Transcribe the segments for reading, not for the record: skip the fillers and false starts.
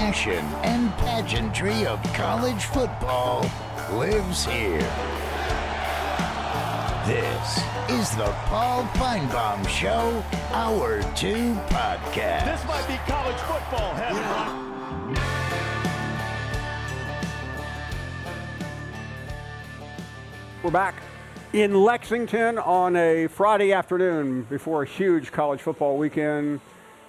passion and pageantry of college football lives here. This is the Paul Finebaum Show, Hour 2 podcast. This might be college football heaven. We're back in Lexington on a Friday afternoon before a huge college football weekend.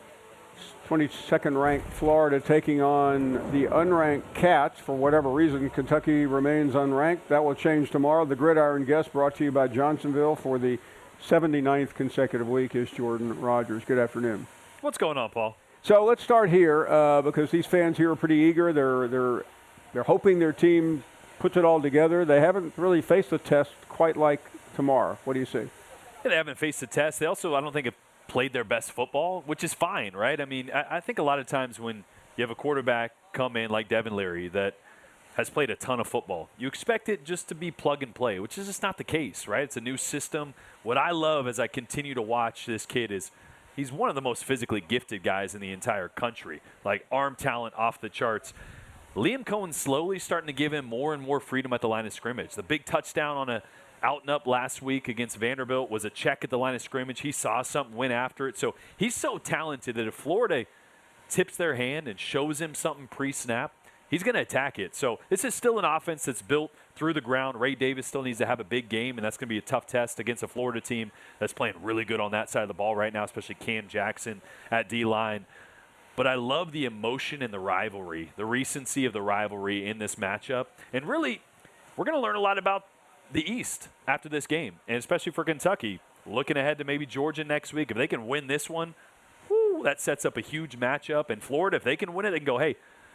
22nd ranked Florida taking on the unranked Cats. For whatever reason, Kentucky remains unranked. That will change tomorrow. The Gridiron Guest, brought to you by Johnsonville for the 79th consecutive week, is Jordan Rogers. Good afternoon. What's going on, Paul? So let's start here because these fans here are pretty eager. They're hoping their team puts it all together. They haven't really faced a test quite like tomorrow. What do you see? Yeah, they haven't faced a test. They also, I don't think, have played their best football, which is fine, right? I mean, I think a lot of times when you have a quarterback come in like Devin Leary that has played a ton of football, you expect it just to be plug and play, which is just not the case, right? It's a new system. What I love as I continue to watch this kid is he's one of the most physically gifted guys in the entire country, like arm talent off the charts. Liam Cohen's slowly starting to give him more and more freedom at the line of scrimmage. The big touchdown on a out and up last week against Vanderbilt was a check at the line of scrimmage. He saw something, went after it. So he's so talented that if Florida tips their hand and shows him something pre-snap, he's going to attack it. So this is still an offense that's built through the ground. Ray Davis still needs to have a big game, and that's going to be a tough test against a Florida team that's playing really good on that side of the ball right now, especially Cam Jackson at D-line. But I love the emotion and the rivalry, the recency of the rivalry in this matchup. And really, we're going to learn a lot about the East after this game, and especially for Kentucky, looking ahead to maybe Georgia next week. If they can win this one, that sets up a huge matchup. And Florida, if they can win it, they can go, hey,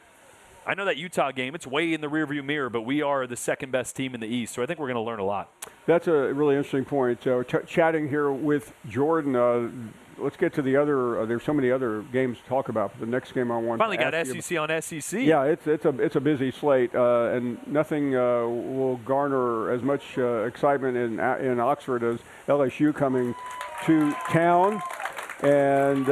I know that Utah game, it's way in the rearview mirror, but we are the second best team in the East. So I think we're going to learn a lot. That's a really interesting point. Chatting here with Jordan, let's get to the other. There's so many other games to talk about. The next game I want finally to got SEC on SEC. Yeah, it's a busy slate, and nothing will garner as much excitement in Oxford as LSU coming to town, and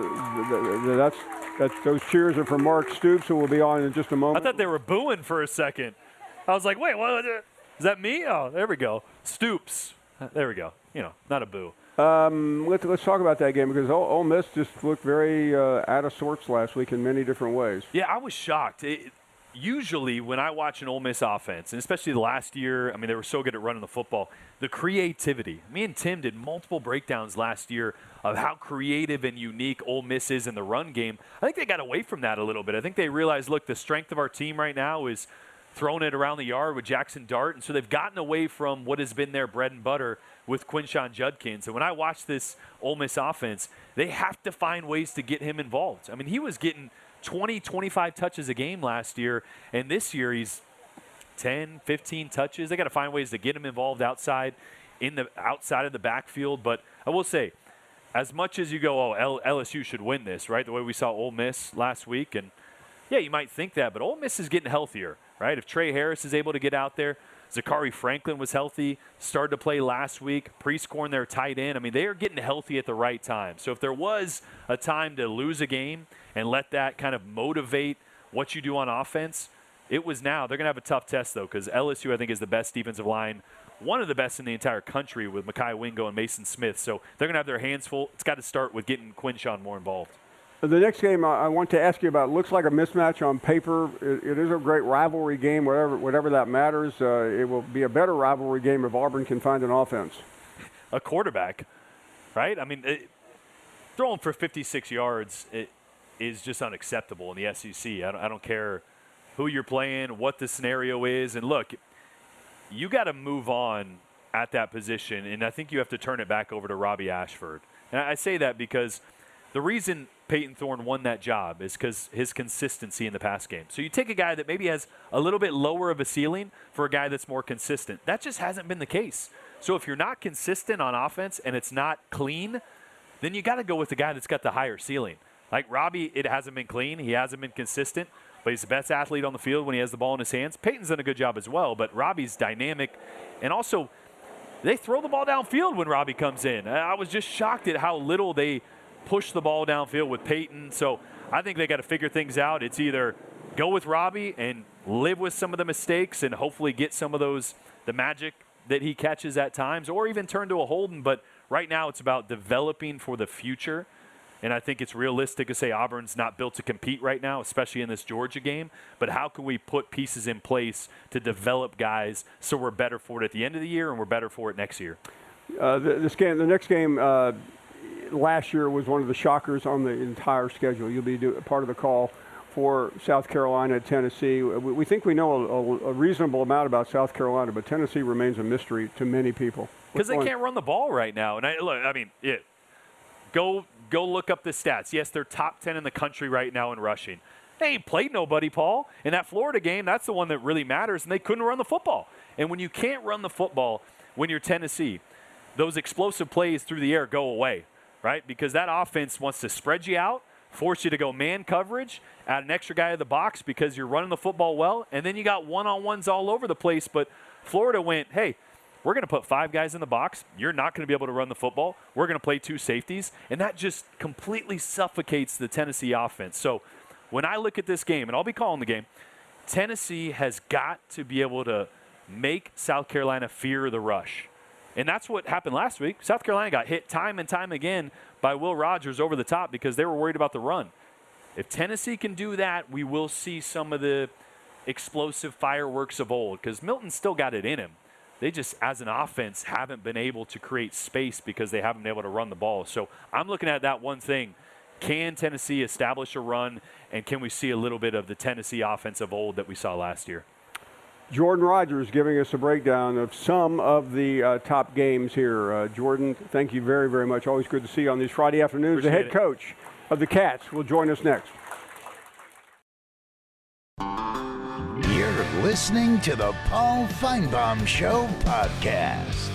that's those cheers are from Mark Stoops, who will be on in just a moment. I thought they were booing for a second. I was like, wait, what? Is that me? Oh, there we go. Stoops. There we go. Not a boo. Let's talk about that game because Ole Miss just looked very out of sorts last week in many different ways. Yeah, I was shocked. Usually when I watch an Ole Miss offense, and especially the last year, I mean, they were so good at running the football, the creativity. Me and Tim did multiple breakdowns last year of how creative and unique Ole Miss is in the run game. I think they got away from that a little bit. I think they realized, look, the strength of our team right now is throwing it around the yard with Jackson Dart, and so they've gotten away from what has been their bread and butter with Quinshon Judkins. And when I watch this Ole Miss offense, they have to find ways to get him involved. I mean, he was getting 20, 25 touches a game last year, and this year he's 10, 15 touches. They got to find ways to get him involved outside of the backfield. But I will say, as much as you go, LSU should win this, right? The way we saw Ole Miss last week, and yeah, you might think that, but Ole Miss is getting healthier, right? If Trey Harris is able to get out there, Zachary Franklin was healthy, started to play last week, pre-scoring their tight end. I mean, they are getting healthy at the right time. So if there was a time to lose a game and let that kind of motivate what you do on offense, it was now. They're going to have a tough test, though, because LSU, I think, is the best defensive line, one of the best in the entire country with Mekhi Wingo and Mason Smith. So they're going to have their hands full. It's got to start with getting Quinshon more involved. The next game I want to ask you about looks like a mismatch on paper. It is a great rivalry game, whatever that matters. It will be a better rivalry game if Auburn can find an offense. A quarterback, right? I mean, throwing for 56 yards is just unacceptable in the SEC. I don't care who you're playing, what the scenario is. And look, you got to move on at that position, and I think you have to turn it back over to Robbie Ashford. And I say that because the reason Peyton Thorne won that job is because his consistency in the pass game. So you take a guy that maybe has a little bit lower of a ceiling for a guy that's more consistent. That just hasn't been the case. So if you're not consistent on offense and it's not clean, then you got to go with the guy that's got the higher ceiling. Like Robbie, it hasn't been clean. He hasn't been consistent, but he's the best athlete on the field when he has the ball in his hands. Peyton's done a good job as well, but Robbie's dynamic. And also, they throw the ball downfield when Robbie comes in. I was just shocked at how little they push the ball downfield with Peyton. So I think they got to figure things out. It's either go with Robbie and live with some of the mistakes and hopefully get some of the magic that he catches at times, or even turn to a Holden. But right now it's about developing for the future. And I think it's realistic to say Auburn's not built to compete right now, especially in this Georgia game. But how can we put pieces in place to develop guys so we're better for it at the end of the year and we're better for it next year? The next game last year was one of the shockers on the entire schedule. You'll be part of the call for South Carolina, Tennessee. We think we know a reasonable amount about South Carolina, but Tennessee remains a mystery to many people. Because they can't run the ball right now. And go look up the stats. Yes, they're top 10 in the country right now in rushing. They ain't played nobody, Paul. In that Florida game, that's the one that really matters, and they couldn't run the football. And when you can't run the football when you're Tennessee, those explosive plays through the air go away, right? Because that offense wants to spread you out, force you to go man coverage, add an extra guy in the box because you're running the football well, and then you got one-on-ones all over the place. But Florida went, hey, we're going to put 5 guys in the box. You're not going to be able to run the football. We're going to play 2 safeties. And that just completely suffocates the Tennessee offense. So when I look at this game, and I'll be calling the game, Tennessee has got to be able to make South Carolina fear the rush. And that's what happened last week. South Carolina got hit time and time again by Will Rogers over the top because they were worried about the run. If Tennessee can do that, we will see some of the explosive fireworks of old because Milton's still got it in him. They just, as an offense, haven't been able to create space because they haven't been able to run the ball. So I'm looking at that one thing. Can Tennessee establish a run, and can we see a little bit of the Tennessee offense of old that we saw last year? Jordan Rogers giving us a breakdown of some of the top games here. Jordan, thank you very, very much. Always good to see you on these Friday afternoons. Appreciate the head coach of the Cats will join us next. You're listening to the Paul Feinbaum Show podcast.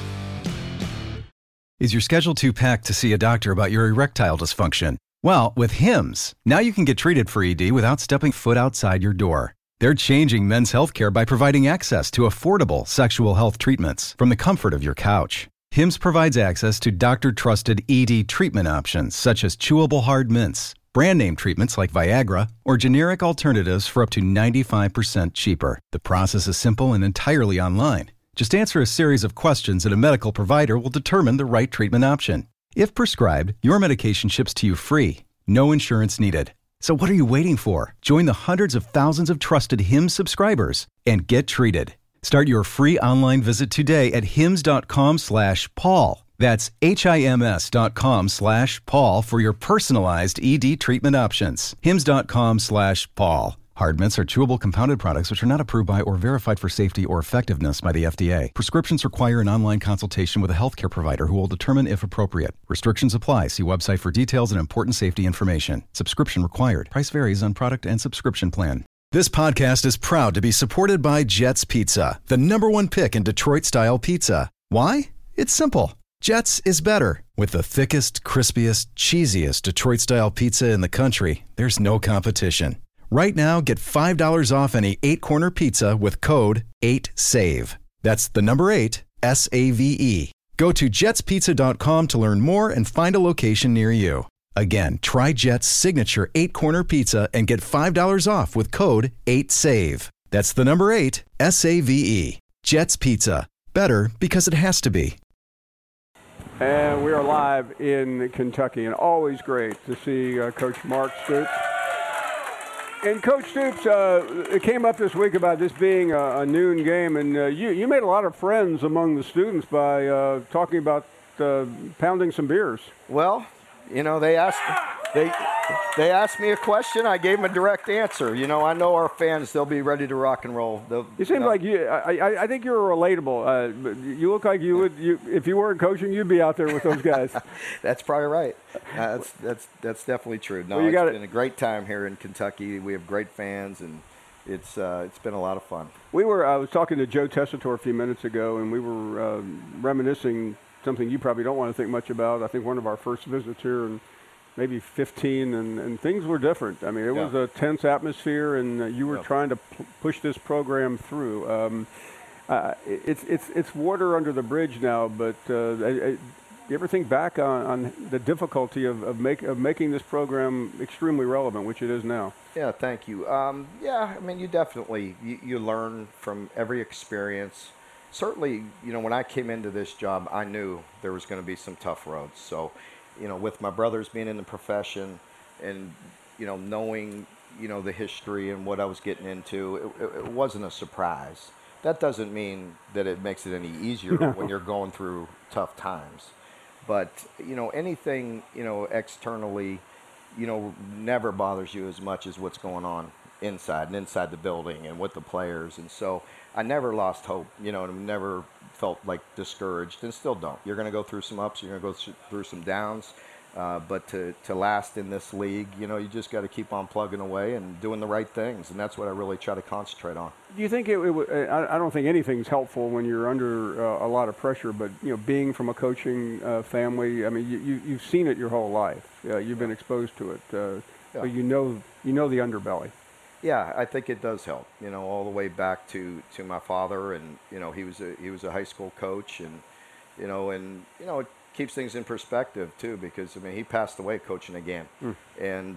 Is your schedule too packed to see a doctor about your erectile dysfunction? Well, with Hims, now you can get treated for ED without stepping foot outside your door. They're changing men's healthcare by providing access to affordable sexual health treatments from the comfort of your couch. Hims provides access to doctor-trusted ED treatment options such as chewable hard mints, brand name treatments like Viagra, or generic alternatives for up to 95% cheaper. The process is simple and entirely online. Just answer a series of questions and a medical provider will determine the right treatment option. If prescribed, your medication ships to you free. No insurance needed. So what are you waiting for? Join the hundreds of thousands of trusted Hims subscribers and get treated. Start your free online visit today at hims.com/Paul. That's HIMS.com/Paul for your personalized ED treatment options. hims.com/Paul. Hard mints are chewable compounded products which are not approved by or verified for safety or effectiveness by the FDA. Prescriptions require an online consultation with a healthcare provider who will determine if appropriate. Restrictions apply. See website for details and important safety information. Subscription required. Price varies on product and subscription plan. This podcast is proud to be supported by Jets Pizza, the #1 pick in Detroit-style pizza. Why? It's simple. Jets is better. With the thickest, crispiest, cheesiest Detroit-style pizza in the country, there's no competition. Right now, get $5 off any 8-corner pizza with code 8SAVE. That's the number 8, SAVE. Go to jetspizza.com to learn more and find a location near you. Again, try Jet's signature 8-corner pizza and get $5 off with code 8SAVE. That's the number 8, SAVE. Jet's Pizza. Better because it has to be. And we are live in Kentucky, and always great to see Coach Mark Stoops. And Coach Stoops, it came up this week about this being a noon game, and you made a lot of friends among the students by talking about pounding some beers. Well, you know, they asked me a question. I gave them a direct answer. You know, I know our fans; they'll be ready to rock and roll. You seem like you. I think you're relatable. You look like you would. If you weren't coaching, you'd be out there with those guys. That's probably right. That's definitely true. No, it's been a great time here in Kentucky. We have great fans, and it's been a lot of fun. I was talking to Joe Tessitore a few minutes ago, and we were reminiscing something you probably don't want to think much about. I think one of our first visits here in maybe 15, and things were different. I mean, it was a tense atmosphere, and you were trying to push this program through. It's water under the bridge now, but you ever think back on the difficulty of making this program extremely relevant, which it is now? Yeah, thank you. Yeah, I mean, you definitely you learn from every experience. Certainly, when I came into this job, I knew there was going to be some tough roads. So, with my brothers being in the profession and, knowing, the history and what I was getting into, it wasn't a surprise. That doesn't mean that it makes it any easier when you're going through tough times. But, anything, externally, never bothers you as much as what's going on inside the building and with the players. And so I never lost hope, and never felt like discouraged, and still don't. You're going to go through some ups, you're going to go through some downs. But to last in this league, you just got to keep on plugging away and doing the right things, and that's what I really try to concentrate on. Do you think I don't think anything's helpful when you're under a lot of pressure, but being from a coaching family, I mean, you've seen it your whole life. You've been exposed to it, so you know the underbelly. Yeah, I think it does help. All the way back to my father, and he was a high school coach, and it keeps things in perspective too, because he passed away coaching a game, and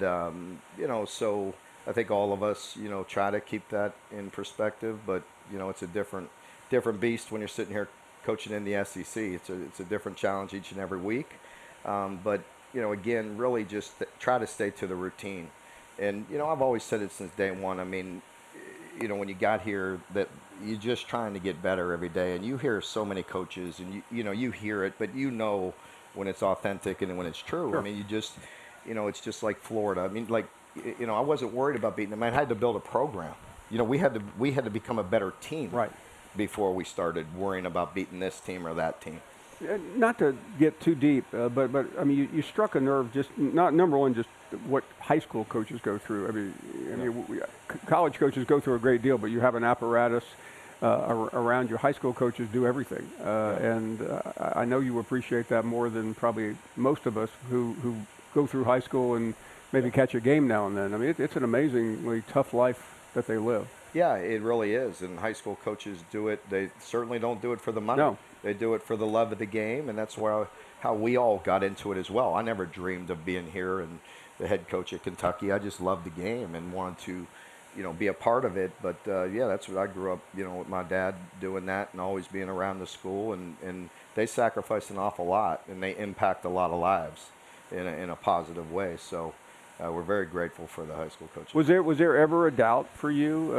so I think all of us try to keep that in perspective, but it's a different beast when you're sitting here coaching in the SEC. It's a different challenge each and every week, but again, really just try to stay to the routine. And I've always said it since day one. I mean, when you got here, that you're just trying to get better every day, and you hear so many coaches, and you hear it, but when it's authentic and when it's true. Sure. I mean, you just, it's just like Florida. I mean, like, I wasn't worried about beating them. I had to build a program. We had to become a better team, right, before we started worrying about beating this team or that team. Not to get too deep, but I mean, you struck a nerve. Just not number one, just what high school coaches go through. I mean, college coaches go through a great deal, but you have an apparatus around you. High school coaches do everything, and I know you appreciate that more than probably most of us who go through high school and maybe catch a game now and then. I mean, it's an amazingly tough life that they live. Yeah, it really is, and high school coaches do it. They certainly don't do it for the money. No. They do it for the love of the game, and that's how we all got into it as well. I never dreamed of being here and the head coach at Kentucky. I just loved the game and wanted to, be a part of it. But, that's what I grew up, with my dad doing that and always being around the school. And they sacrifice an awful lot, and they impact a lot of lives in a positive way. So we're very grateful for the high school coaches. Was there ever a doubt for you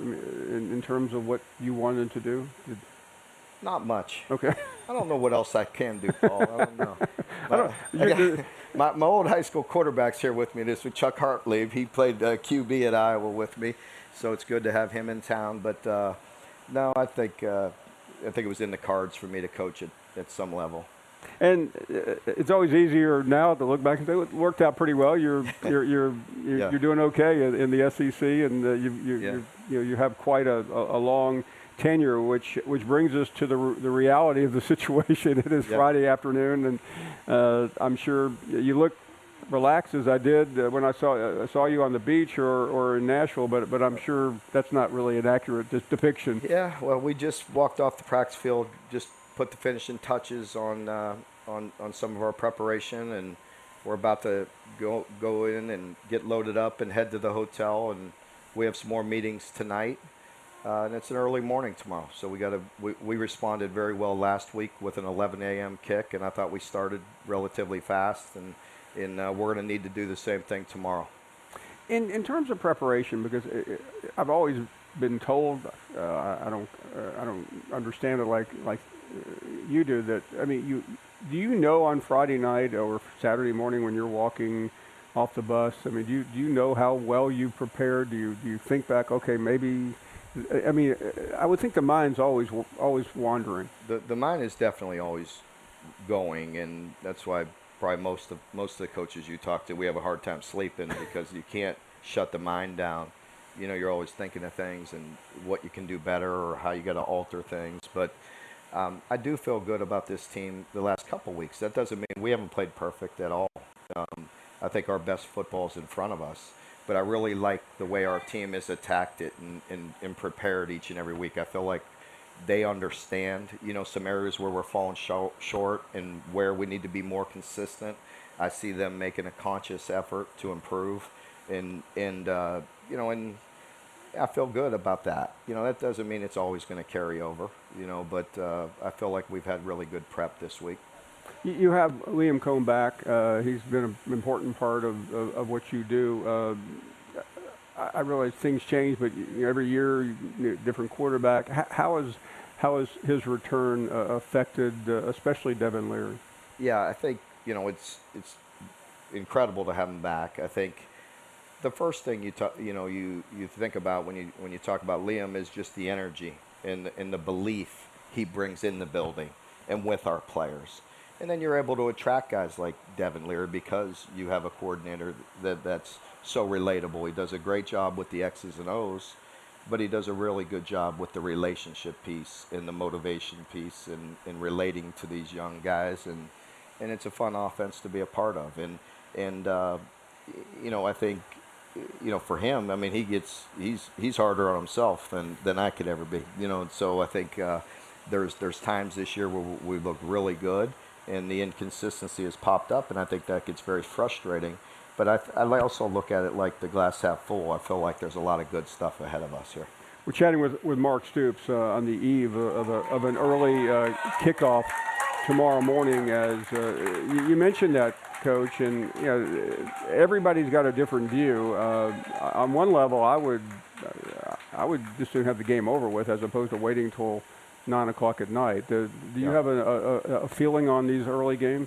in terms of what you wanted to do? Not much. Okay. I don't know what else I can do, Paul. I don't know. My old high school quarterback's here with me this week, Chuck Hartley. He played QB at Iowa with me, so it's good to have him in town. But no, I think it was in the cards for me to coach at some level. And it's always easier now to look back and say it worked out pretty well. You're doing okay in the SEC, and you have quite a long tenure, which brings us to the reality of the situation. It is Friday afternoon, and I'm sure you look relaxed as I did when I saw you on the beach or in Nashville, but I'm sure that's not really an accurate depiction. Yeah, well, we just walked off the practice field, just put the finishing touches on some of our preparation, and we're about to go in and get loaded up and head to the hotel, and we have some more meetings tonight. And it's an early morning tomorrow, so we responded very well last week with an 11 a.m. kick, and I thought we started relatively fast, and we're going to need to do the same thing tomorrow. In terms of preparation, because I've always been told, I don't understand it like you do, that I mean, do you know on Friday night or Saturday morning when you're walking off the bus? I mean, do you know how well you prepared? Do you think back? Okay, maybe. I mean, I would think the mind's always wandering. The mind is definitely always going, and that's why probably most of the coaches you talk to, we have a hard time sleeping because you can't shut the mind down. You're always thinking of things and what you can do better or how you got to alter things. But I do feel good about this team the last couple weeks. That doesn't mean we haven't played perfect at all. I think our best football is in front of us. But I really like the way our team has attacked it and prepared each and every week. I feel like they understand, some areas where we're falling short and where we need to be more consistent. I see them making a conscious effort to improve, and I feel good about that. That doesn't mean it's always going to carry over, but I feel like we've had really good prep this week. You have Liam Coen back. He's been an important part of what you do. I realize things change, but every year, different quarterback. How has his return affected, especially Devin Leary? Yeah, I think it's incredible to have him back. I think the first thing you think about when you talk about Liam is just the energy and the belief he brings in the building and with our players. And then you're able to attract guys like Devin Leary because you have a coordinator that's so relatable. He does a great job with the X's and O's, but he does a really good job with the relationship piece and the motivation piece and relating to these young guys. And it's a fun offense to be a part of. And I think, for him, I mean, he's harder on himself than I could ever be. So I think there's times this year where we look really good, and the inconsistency has popped up, and I think that gets very frustrating. But I also look at it like the glass half full. I feel like there's a lot of good stuff ahead of us here. We're chatting with Mark Stoops on the eve of an early kickoff tomorrow morning. As you mentioned that, Coach, and everybody's got a different view. On one level, I would just soon have the game over with as opposed to waiting till 9 o'clock at night. Do you have a feeling on these early games?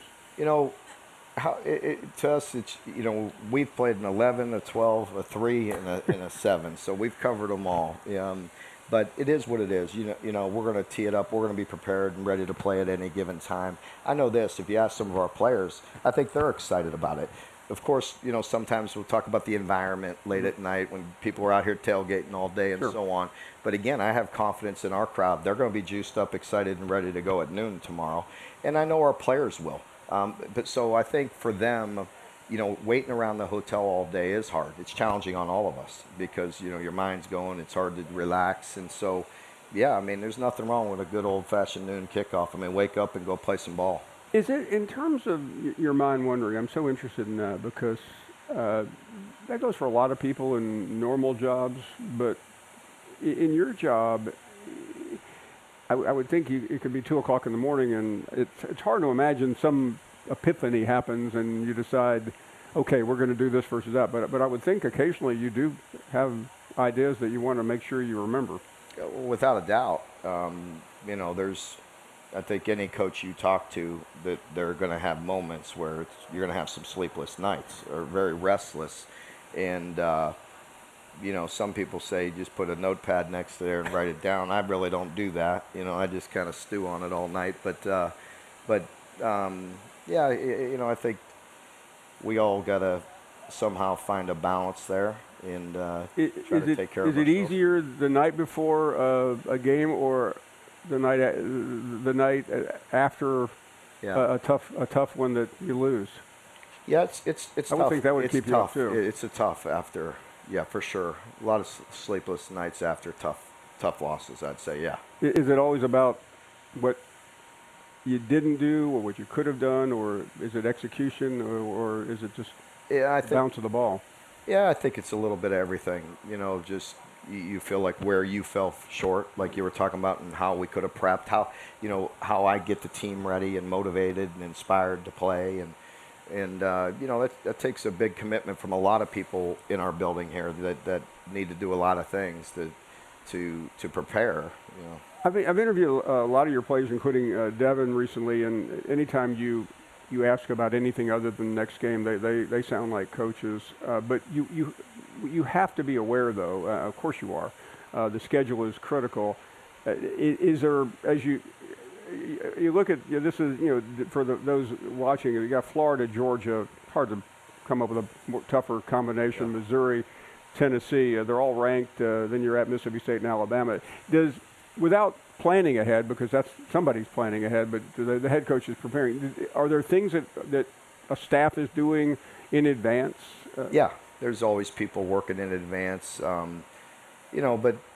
To us, it's we've played an 11, a 12, a 3, and a 7, so we've covered them all. But it is what it is. We're going to tee it up. We're going to be prepared and ready to play at any given time. I know this. If you ask some of our players, I think they're excited about it. Of course, sometimes we'll talk about the environment late at night when people are out here tailgating all day and so on. But again, I have confidence in our crowd. They're going to be juiced up, excited, and ready to go at noon tomorrow. And I know our players will. But so I think for them, waiting around the hotel all day is hard. It's challenging on all of us because, your mind's going. It's hard to relax. And so, yeah, I mean, there's nothing wrong with a good old-fashioned noon kickoff. I mean, wake up and go play some ball. Is it, in terms of your mind wandering, I'm so interested in that because that goes for a lot of people in normal jobs, but in your job, I would think it could be 2 o'clock in the morning, and it's hard to imagine some epiphany happens and you decide, okay, we're going to do this versus that. But I would think occasionally you do have ideas that you want to make sure you remember. Without a doubt. There's, I think any coach you talk to, that they're going to have moments where you're going to have some sleepless nights or very restless. And, some people say just put a notepad next to there and write it down. I really don't do that. I just kind of stew on it all night. But I think we all got to somehow find a balance there and try to take care of ourselves. Is it easier the night before a game or the night after a tough one that you lose? Yeah, it's tough. I would think that would keep you up too. It's a tough after. Yeah, for sure. A lot of sleepless nights after tough losses, I'd say, yeah. Is it always about what you didn't do or what you could have done, or is it execution, or is it just bounce of the ball? Yeah, I think it's a little bit of everything. Just you feel like where you fell short, like you were talking about, and how we could have prepped, how I get the team ready and motivated and inspired to play. And that takes a big commitment from a lot of people in our building here that need to do a lot of things to prepare. I've interviewed a lot of your players, including Devin recently, and anytime you ask about anything other than the next game, they sound like coaches. But you have to be aware, though. Of course you are. The schedule is critical. Is there, as you look at, this is, for those watching, you got Florida, Georgia, hard to come up with a more tougher combination, yeah. Missouri, Tennessee, they're all ranked, then you're at Mississippi State and Alabama. Without planning ahead, because that's somebody's planning ahead, but the head coach is preparing, are there things that a staff is doing in advance? Yeah, there's always people working in advance, but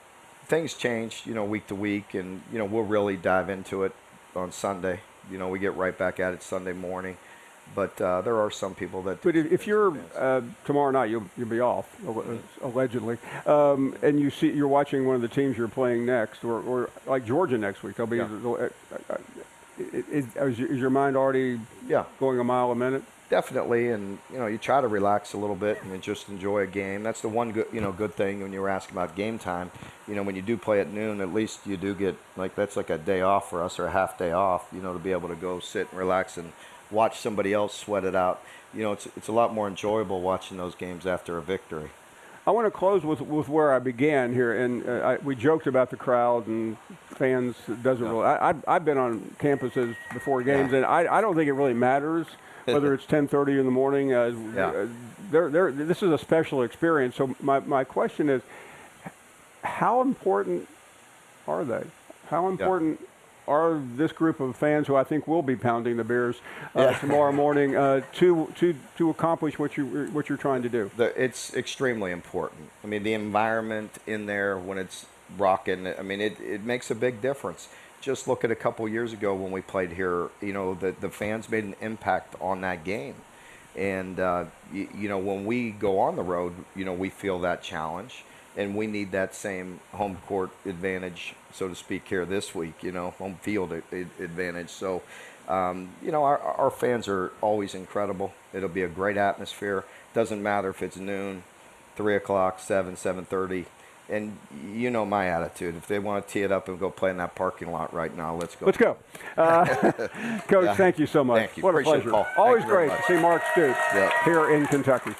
things change, week to week, and we'll really dive into it on Sunday. We get right back at it Sunday morning. But there are some people that. But if you're tomorrow night, you'll be off allegedly, and you're watching one of the teams you're playing next, or like Georgia next week. They'll be. Yeah. Is your mind already going a mile a minute? Definitely, and you try to relax a little bit and just enjoy a game. That's the one good thing when you were asking about game time. When you do play at noon, at least you do get that's like a day off for us, or a half day off. To be able to go sit and relax and watch somebody else sweat it out. It's a lot more enjoyable watching those games after a victory. I want to close with where I began here, and we joked about the crowd and fans. Doesn't really. I've been on campuses before games, and I don't think it really matters whether it's 10:30 in the morning. This is a special experience. So my question is, how important are they? How important are this group of fans who I think will be pounding the beers tomorrow morning to accomplish what you're trying to do? It's extremely important. I mean, the environment in there when it's rocking, I mean, it makes a big difference. Just look at a couple years ago when we played here. The fans made an impact on that game, and when we go on the road, we feel that challenge. And we need that same home court advantage, so to speak, here this week, home field advantage. So, our fans are always incredible. It'll be a great atmosphere. Doesn't matter if it's noon, 3 o'clock, 7:30. And my attitude. If they want to tee it up and go play in that parking lot right now, let's go. Let's go. Coach, thank you so much. Thank you. What Appreciate a pleasure. Paul. Always great to see Mark Stoops here in Kentucky.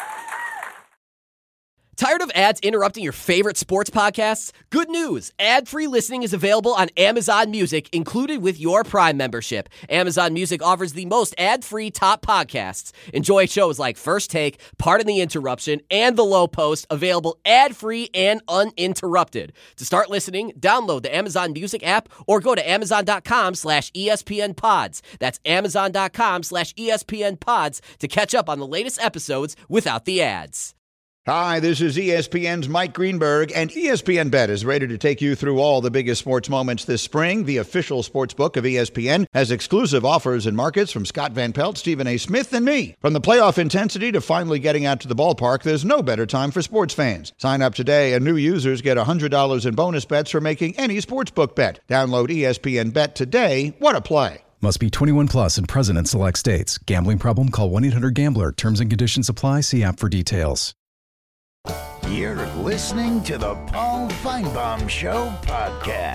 Tired of ads interrupting your favorite sports podcasts? Good news! Ad-free listening is available on Amazon Music, included with your Prime membership. Amazon Music offers the most ad-free top podcasts. Enjoy shows like First Take, Pardon the Interruption, and The Low Post, available ad-free and uninterrupted. To start listening, download the Amazon Music app or go to amazon.com/ESPN Pods. That's amazon.com/ESPN Pods to catch up on the latest episodes without the ads. Hi, this is ESPN's Mike Greenberg, and ESPN Bet is ready to take you through all the biggest sports moments this spring. The official sports book of ESPN has exclusive offers and markets from Scott Van Pelt, Stephen A. Smith, and me. From the playoff intensity to finally getting out to the ballpark, there's no better time for sports fans. Sign up today, and new users get $100 in bonus bets for making any sportsbook bet. Download ESPN Bet today. What a play. Must be 21 plus and present in select states. Gambling problem? Call 1-800-GAMBLER. Terms and conditions apply. See app for details. You're listening to the Paul Feinbaum Show podcast.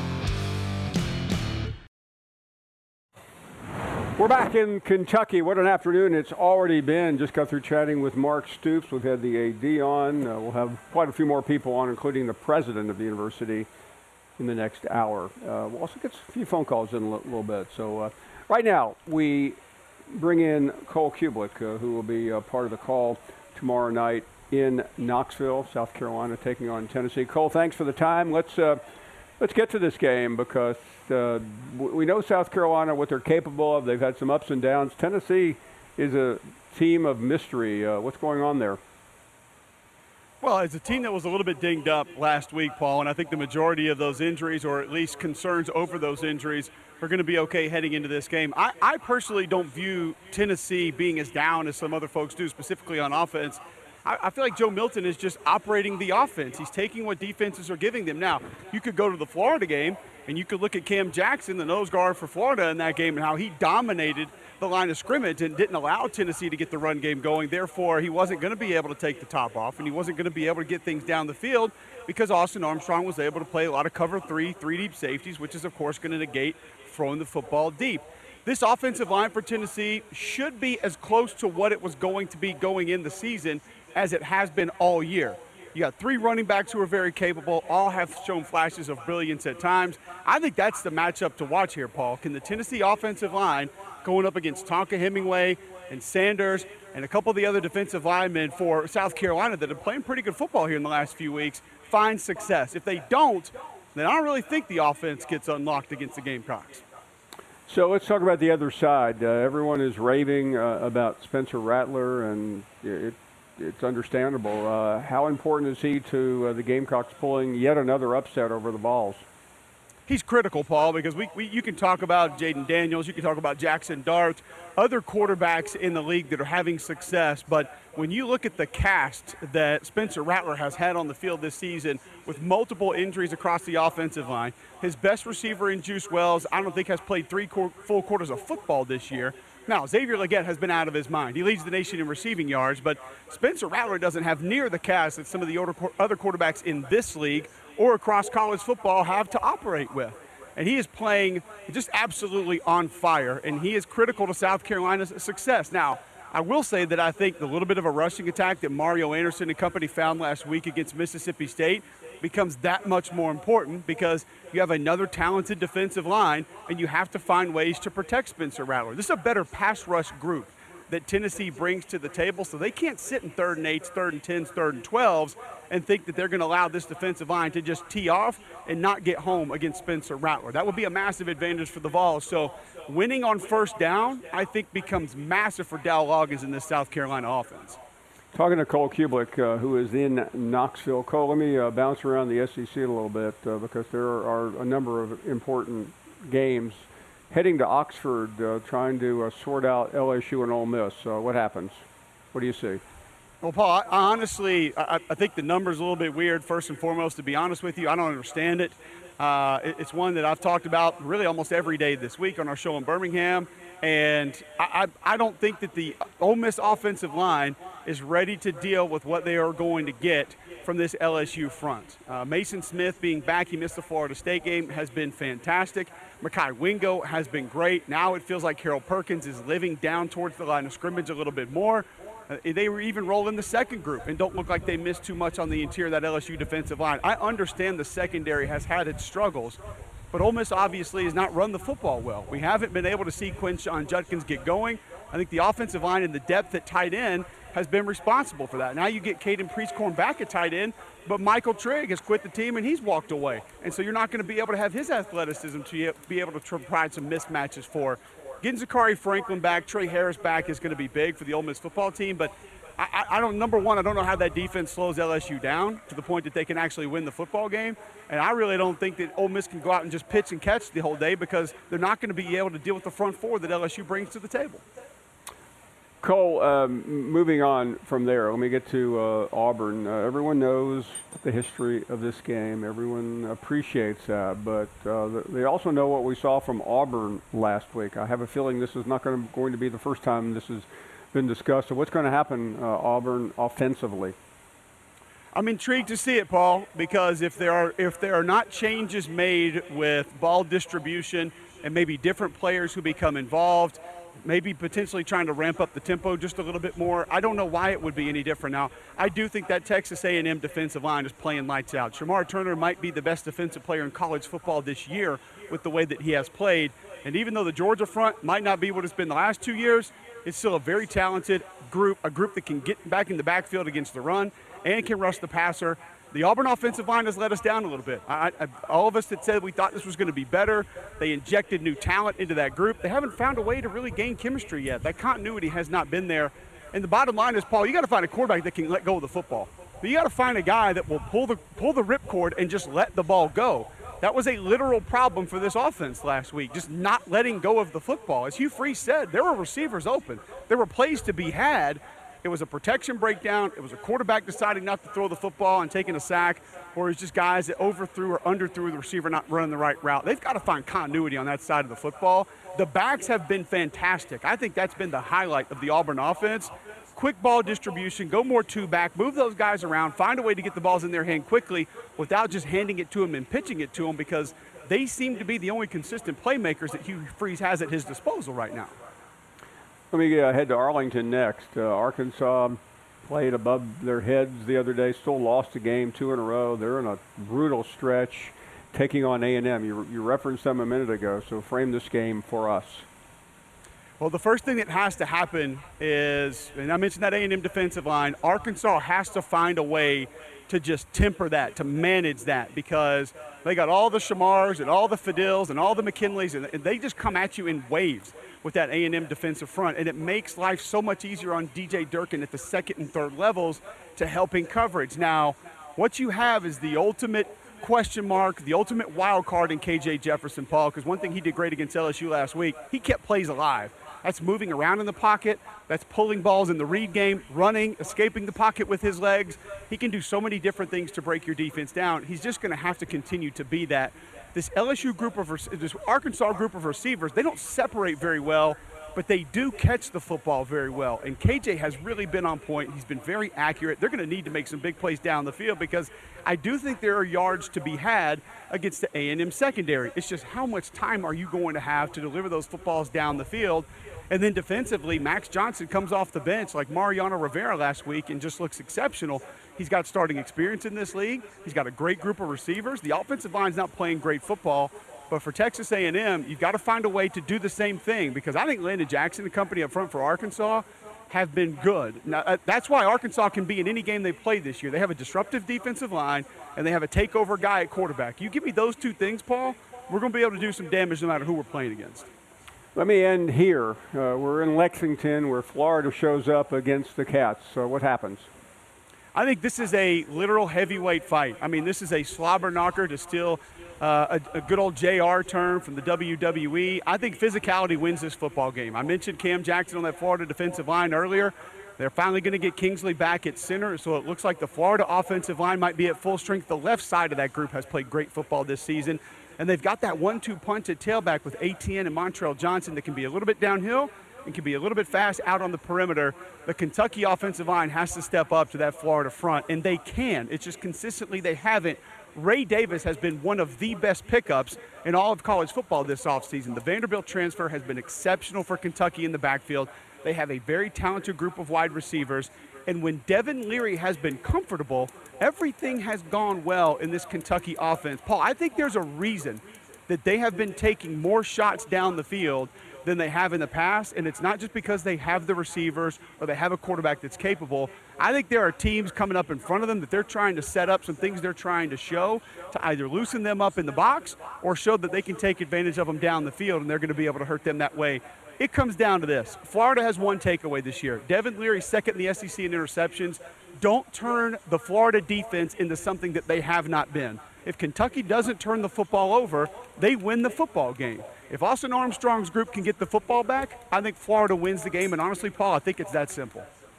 We're back in Kentucky. What an afternoon it's already been. Just got through chatting with Mark Stoops. We've had the AD on. We'll have quite a few more people on, including the president of the university, in the next hour. We'll also get a few phone calls in a little bit. So right now we bring in Cole Cubelic, who will be part of the call tomorrow night in Knoxville, South Carolina, taking on Tennessee. Cole, thanks for the time. Let's get to this game because we know South Carolina, what they're capable of. They've had some ups and downs. Tennessee is a team of mystery. What's going on there? Well, it's a team that was a little bit dinged up last week, Paul, and I think the majority of those injuries, or at least concerns over those injuries, are going to be okay heading into this game. I personally don't view Tennessee being as down as some other folks do, specifically on offense. I feel like Joe Milton is just operating the offense. He's taking what defenses are giving them. Now, you could go to the Florida game, and you could look at Cam Jackson, the nose guard for Florida in that game, and how he dominated the line of scrimmage and didn't allow Tennessee to get the run game going. Therefore, he wasn't going to be able to take the top off, and he wasn't going to be able to get things down the field because Austin Armstrong was able to play a lot of cover three deep safeties, which is, of course, going to negate throwing the football deep. This offensive line for Tennessee should be as close to what it was going to be going in the season as it has been all year. You got three running backs who are very capable, all have shown flashes of brilliance at times. I think that's the matchup to watch here, Paul. Can the Tennessee offensive line, going up against Tonka Hemingway and Sanders and a couple of the other defensive linemen for South Carolina that have playing pretty good football here in the last few weeks, find success? If they don't, then I don't really think the offense gets unlocked against the Gamecocks. So let's talk about the other side. Everyone is raving about Spencer Rattler, and it's understandable. How important is he to the Gamecocks pulling yet another upset over the Vols? He's critical, Paul, because you can talk about Jaden Daniels, you can talk about Jackson Dart, other quarterbacks in the league that are having success, but when you look at the cast that Spencer Rattler has had on the field this season with multiple injuries across the offensive line, his best receiver in Juice Wells, I don't think has played full quarters of football this year. Now, Xavier Legette has been out of his mind. He leads the nation in receiving yards, but Spencer Rattler doesn't have near the cast that some of the other quarterbacks in this league or across college football have to operate with. And he is playing just absolutely on fire, and he is critical to South Carolina's success. Now, I will say that I think the little bit of a rushing attack that Mario Anderson and company found last week against Mississippi State becomes that much more important because you have another talented defensive line, and you have to find ways to protect Spencer Rattler. This is a better pass rush group that Tennessee brings to the table, so they can't sit in 3rd and 8s, 3rd and 10s, 3rd and 12s and think that they're going to allow this defensive line to just tee off and not get home against Spencer Rattler. That would be a massive advantage for the Vols. So winning on first down, I think, becomes massive for Dow Loggins in this South Carolina offense. Talking to Cole Kublik, who is in Knoxville. Cole, let me bounce around the SEC a little bit because there are a number of important games. Heading to Oxford, trying to sort out LSU and Ole Miss. What happens? What do you see? Well, Paul, I think the number's a little bit weird, first and foremost, to be honest with you. I don't understand it. It's one that I've talked about really almost every day this week on our show in Birmingham. And I don't think that the Ole Miss offensive line is ready to deal with what they are going to get from this LSU front. Mason Smith being back, he missed the Florida State game, has been fantastic. Makai Wingo has been great. Now it feels like Harold Perkins is living down towards the line of scrimmage a little bit more. They were even rolling the second group and don't look like they missed too much on the interior of that LSU defensive line. I understand the secondary has had its struggles, but Ole Miss obviously has not run the football well. We haven't been able to see Quinshon Judkins get going. I think the offensive line and the depth at tight end has been responsible for that. Now you get Caden Priestcorn back at tight end, but Michael Trigg has quit the team and he's walked away. And so you're not going to be able to have his athleticism to be able to provide some mismatches for. Getting Zachary Franklin back, Trey Harris back is going to be big for the Ole Miss football team, but I don't know how that defense slows LSU down to the point that they can actually win the football game. And I really don't think that Ole Miss can go out and just pitch and catch the whole day because they're not going to be able to deal with the front four that LSU brings to the table. Cole, moving on from there, let me get to Auburn. Everyone knows the history of this game. Everyone appreciates that, but they also know what we saw from Auburn last week. I have a feeling this is not going to be the first time this has been discussed. So what's going to happen, Auburn, offensively? I'm intrigued to see it, Paul, because if there are not changes made with ball distribution and maybe different players who become involved, maybe potentially trying to ramp up the tempo just a little bit more, I don't know why it would be any different. Now, I do think that Texas A&M defensive line is playing lights out. Shamar Turner might be the best defensive player in college football this year with the way that he has played. And even though the Georgia front might not be what it's been the last 2 years, it's still a very talented group, a group that can get back in the backfield against the run and can rush the passer. The Auburn offensive line has let us down a little bit. All of us that said we thought this was going to be better, they injected new talent into that group. They haven't found a way to really gain chemistry yet. That continuity has not been there. And the bottom line is, Paul, you got to find a quarterback that can let go of the football. But you got to find a guy that will pull the ripcord and just let the ball go. That was a literal problem for this offense last week, just not letting go of the football. As Hugh Freeze said, there were receivers open. There were plays to be had. It was a protection breakdown. It was a quarterback deciding not to throw the football and taking a sack, or it's just guys that overthrew or underthrew the receiver not running the right route. They've got to find continuity on that side of the football. The backs have been fantastic. I think that's been the highlight of the Auburn offense. Quick ball distribution, go more two-back, move those guys around, find a way to get the balls in their hand quickly without just handing it to them and pitching it to them, because they seem to be the only consistent playmakers that Hugh Freeze has at his disposal right now. Let me head to Arlington next. Arkansas played above their heads the other day, still lost a game 2 in a row. They're in a brutal stretch taking on A&M. You referenced them a minute ago, so frame this game for us. Well, the first thing that has to happen is, and I mentioned that A&M defensive line, Arkansas has to find a way to just temper that, to manage that, because they got all the Shamars and all the Fidels and all the McKinleys, and they just come at you in waves. with that A&M defensive front, and it makes life so much easier on DJ Durkin at the second and third levels to help in coverage. Now, what you have is the ultimate question mark, the ultimate wild card in KJ Jefferson, Paul, because one thing he did great against LSU last week, he kept plays alive. That's moving around in the pocket. That's pulling balls in the read game, running, escaping the pocket with his legs. He can do so many different things to break your defense down. He's just going to have to continue to be that. This LSU group of, this Arkansas group of receivers, they don't separate very well, but they do catch the football very well. And KJ has really been on point. He's been very accurate. They're going to need to make some big plays down the field because I do think there are yards to be had against the A&M secondary. It's just how much time are you going to have to deliver those footballs down the field? And then defensively, Max Johnson comes off the bench like Mariano Rivera last week and just looks exceptional. He's got starting experience in this league. He's got a great group of receivers. The offensive line's not playing great football, but for Texas A&M, you've got to find a way to do the same thing because I think Landon Jackson and company up front for Arkansas have been good. Now, that's why Arkansas can be in any game they play this year. They have a disruptive defensive line, and they have a takeover guy at quarterback. You give me those two things, Paul, we're going to be able to do some damage no matter who we're playing against. Let me end here. We're in Lexington where Florida shows up against the Cats. So what happens? I think this is a literal heavyweight fight. I mean, this is a slobber knocker to steal a good old JR term from the WWE. I think physicality wins this football game. I mentioned Cam Jackson on that Florida defensive line earlier. They're finally going to get Kingsley back at center, so it looks like the Florida offensive line might be at full strength. The left side of that group has played great football this season. And they've got that 1-2 punch at tailback with Etienne and Montrell Johnson that can be a little bit downhill and can be a little bit fast out on the perimeter. The Kentucky offensive line has to step up to that Florida front, and they can. It's just consistently they haven't. Ray Davis has been one of the best pickups in all of college football this offseason. The Vanderbilt transfer has been exceptional for Kentucky in the backfield. They have a very talented group of wide receivers. And when Devin Leary has been comfortable, everything has gone well in this Kentucky offense. Paul, I think there's a reason that they have been taking more shots down the field than they have in the past, and it's not just because they have the receivers or they have a quarterback that's capable. I think there are teams coming up in front of them that they're trying to set up some things they're trying to show to either loosen them up in the box or show that they can take advantage of them down the field, and they're going to be able to hurt them that way. It comes down to this. Florida has one takeaway this year. Devin Leary, second in the SEC in interceptions. Don't turn the Florida defense into something that they have not been. If Kentucky doesn't turn the football over, they win the football game. If Austin Armstrong's group can get the football back, I think Florida wins the game. And honestly, Paul, I think it's that simple.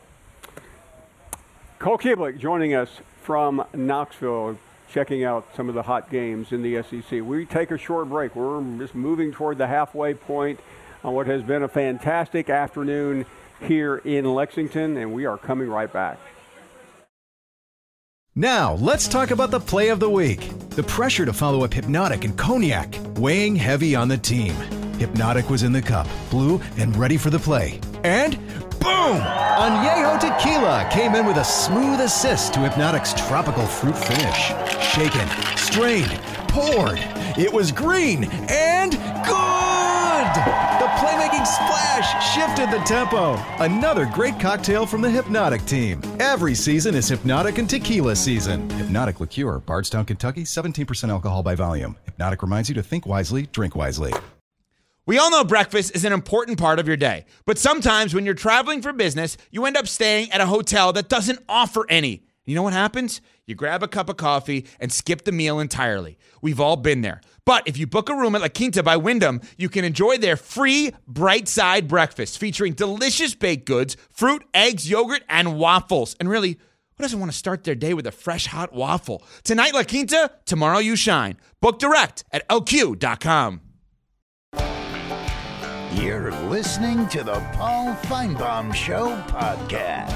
Cole Keblick joining us from Knoxville, checking out some of the hot games in the SEC. We take a short break. We're just moving toward the halfway point on what has been a fantastic afternoon here in Lexington, and we are coming right back. Now, let's talk about the play of the week. The pressure to follow up Hypnotic and Cognac, weighing heavy on the team. Hypnotic was in the cup, blue, and ready for the play. And boom! Añejo Tequila came in with a smooth assist to Hypnotic's tropical fruit finish. Shaken, strained, poured. It was green and good! The playmaking splash shifted the tempo. Another great cocktail from the Hypnotic team. Every season is Hypnotic and Tequila season. Hypnotic Liqueur, Bardstown, Kentucky, 17% alcohol by volume. Hypnotic reminds you to think wisely, drink wisely. We all know breakfast is an important part of your day, but sometimes when you're traveling for business, you end up staying at a hotel that doesn't offer any. You know what happens? You grab a cup of coffee and skip the meal entirely. We've all been there. But if you book a room at La Quinta by Wyndham, you can enjoy their free Bright Side breakfast featuring delicious baked goods, fruit, eggs, yogurt, and waffles. And really, who doesn't want to start their day with a fresh, hot waffle? Tonight, La Quinta, tomorrow you shine. Book direct at lq.com. You're listening to the Paul Feinbaum Show podcast.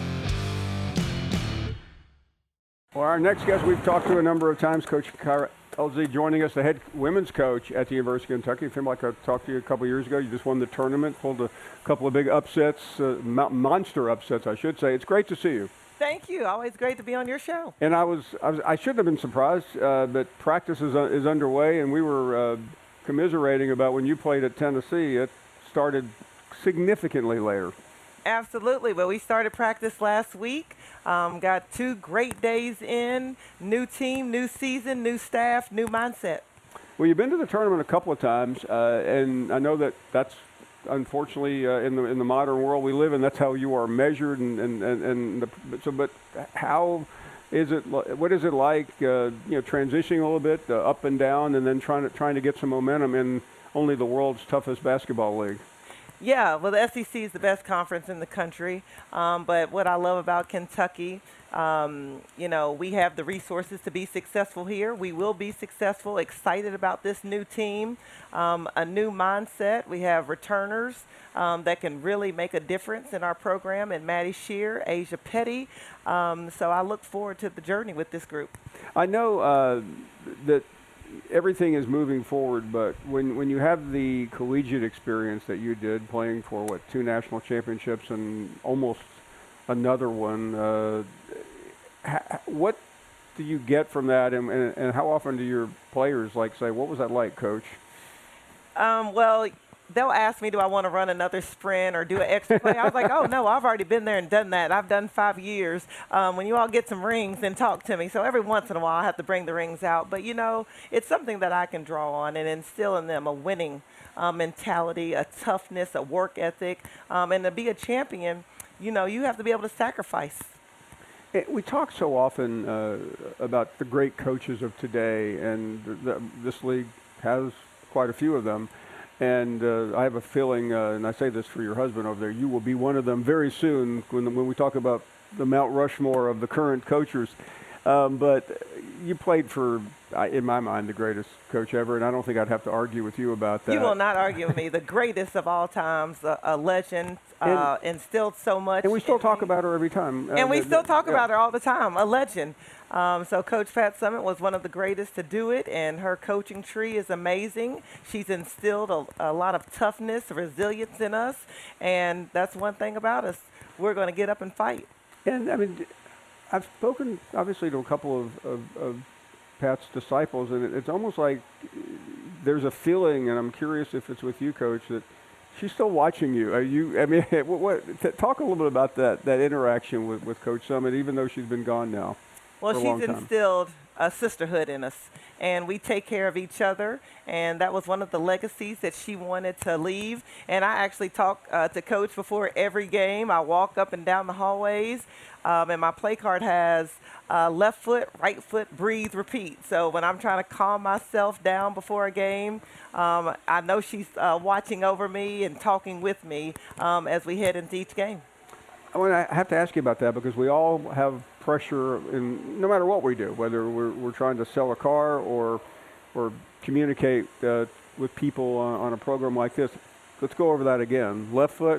Well, our next guest we've talked to a number of times, Coach Kyra Elzy, joining us, the head women's coach at the University of Kentucky. It seemed like I talked to you a couple of years ago. You just won the tournament, pulled a couple of big upsets, monster upsets, I should say. It's great to see you. Thank you. Always great to be on your show. And I shouldn't have been surprised that practice is underway, and we were commiserating about when you played at Tennessee. It started significantly later. Absolutely. Well, we started practice last week. Got 2 great days in. New team, new season, new staff, new mindset. Well, you've been to the tournament a couple of times, and I know that's unfortunately, in the modern world we live in, that's how you are measured. But how is it? What is it like? Transitioning a little bit up and down, and then trying to get some momentum in only the world's toughest basketball league. Yeah, well, the SEC is the best conference in the country. But what I love about Kentucky, we have the resources to be successful here. We will be successful, excited about this new team, a new mindset. We have returners that can really make a difference in our program, and Maddie Shear, Asia Petty. So I look forward to the journey with this group. I know that everything is moving forward, but when you have the collegiate experience that you did, playing for 2 national championships and almost another one, what do you get from that, and how often do your players say, what was that like, Coach? Well, they'll ask me, do I want to run another sprint or do an extra play? I was like, oh, no, I've already been there and done that. I've done 5 years. When you all get some rings, then talk to me. So every once in a while, I have to bring the rings out. But, it's something that I can draw on and instill in them a winning mentality, a toughness, a work ethic. And to be a champion, you have to be able to sacrifice. We talk so often about the great coaches of today, and this league has quite a few of them. And I have a feeling, and I say this for your husband over there, you will be one of them very soon when we talk about the Mount Rushmore of the current coaches. But you played for, in my mind, the greatest coach ever, and I don't think I'd have to argue with you about that. You will not argue with me. The greatest of all times, a legend, instilled so much. And we still talk about her every time. And we still talk about her all the time, a legend. So Coach Pat Summitt was one of the greatest to do it, and her coaching tree is amazing. She's instilled a lot of toughness, resilience in us, and that's one thing about us. We're going to get up and fight. And, I mean, I've spoken, obviously, to a couple of Pat's disciples, and it's almost like there's a feeling, and I'm curious if it's with you, Coach, that she's still watching you. Talk a little bit about that interaction with Coach Summitt, even though she's been gone now. Well, she's instilled a sisterhood in us, and we take care of each other, and that was one of the legacies that she wanted to leave. And I actually talk to Coach before every game. I walk up and down the hallways, and my play card has left foot, right foot, breathe, repeat. So when I'm trying to calm myself down before a game, I know she's watching over me and talking with me as we head into each game. I have to ask you about that, because we all have pressure in no matter what we do, whether we're trying to sell a car or communicate with people on a program like this. Let's go over that again. Left foot,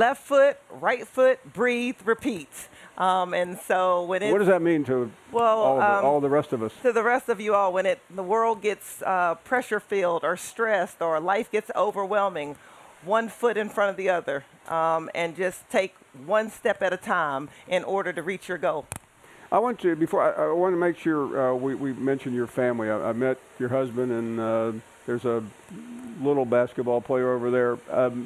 right foot, breathe, repeat. And so when what does that mean to all the rest of us? To the rest of you all, when the world gets pressure filled or stressed or life gets overwhelming, one foot in front of the other, and just take one step at a time in order to reach your goal. I want to make sure we mention your family. I met your husband, and there's a little basketball player over there.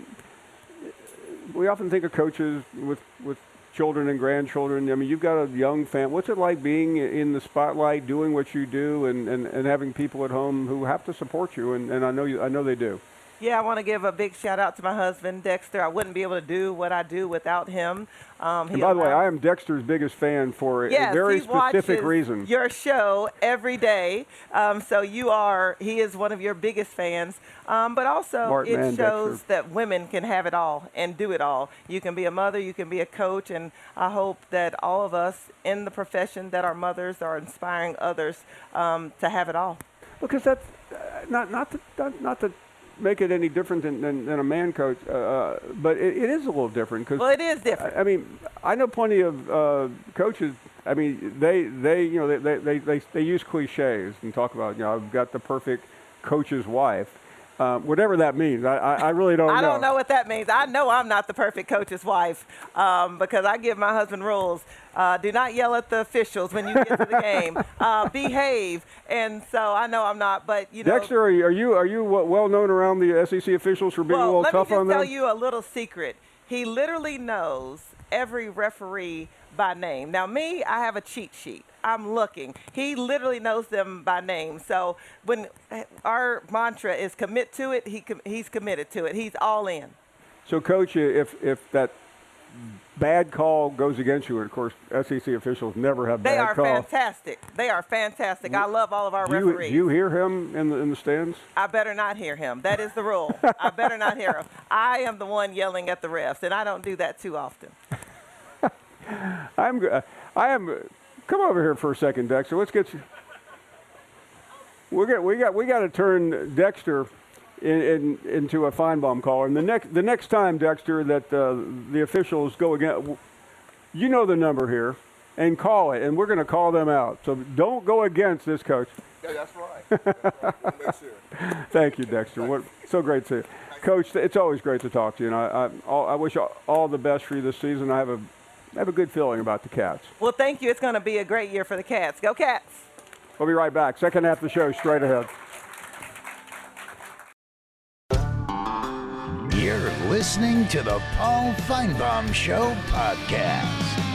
We often think of coaches with children and grandchildren. I mean, you've got a young family. What's it like being in the spotlight, doing what you do, and having people at home who have to support you? And I know they do. Yeah, I want to give a big shout out to my husband, Dexter. I wouldn't be able to do what I do without him. And by the way, I am Dexter's biggest fan for a very specific reason. Your show every day. He is one of your biggest fans. But also it shows Dexter. that women can have it all and do it all. You can be a mother, you can be a coach, and I hope that all of us in the profession that are mothers are inspiring others to have it all. Because that's not to make it any different than a man coach, but it is a little different. Well, it is different. I mean, I know plenty of coaches. I mean, they use cliches and talk about, I've got the perfect coach's wife. Whatever that means, I really don't know. I don't know what that means. I know I'm not the perfect coach's wife because I give my husband rules. Do not yell at the officials when you get to the game. Behave. And so I know I'm not, but Dexter, are you well known around the SEC officials for being a little tough on them? Let me just tell you a little secret. He literally knows every referee by name. Now, me, I have a cheat sheet. I'm looking. He literally knows them by name. So when our mantra is commit to it, he's committed to it. He's all in. So, Coach, if that bad call goes against you, and of course, SEC officials never have bad calls. They are fantastic. They are fantastic. I love all of our referees. Do you hear him in the stands? I better not hear him. That is the rule. I better not hear him. I am the one yelling at the refs, and I don't do that too often. I am. Come over here for a second, Dexter. Let's get you. We got to turn Dexter into a Feinbaum caller. And the next time, Dexter, that the officials go again, you know the number here, and call it, and we're going to call them out. So don't go against this coach. Yeah, that's right. Make sure. Thank you, Dexter. So great to see you. Coach, it's always great to talk to you, and I wish all the best for you this season. I have a good feeling about the Cats. Well, thank you. It's going to be a great year for the Cats. Go Cats. We'll be right back. Second half of the show straight ahead. You're listening to the Paul Feinbaum Show podcast.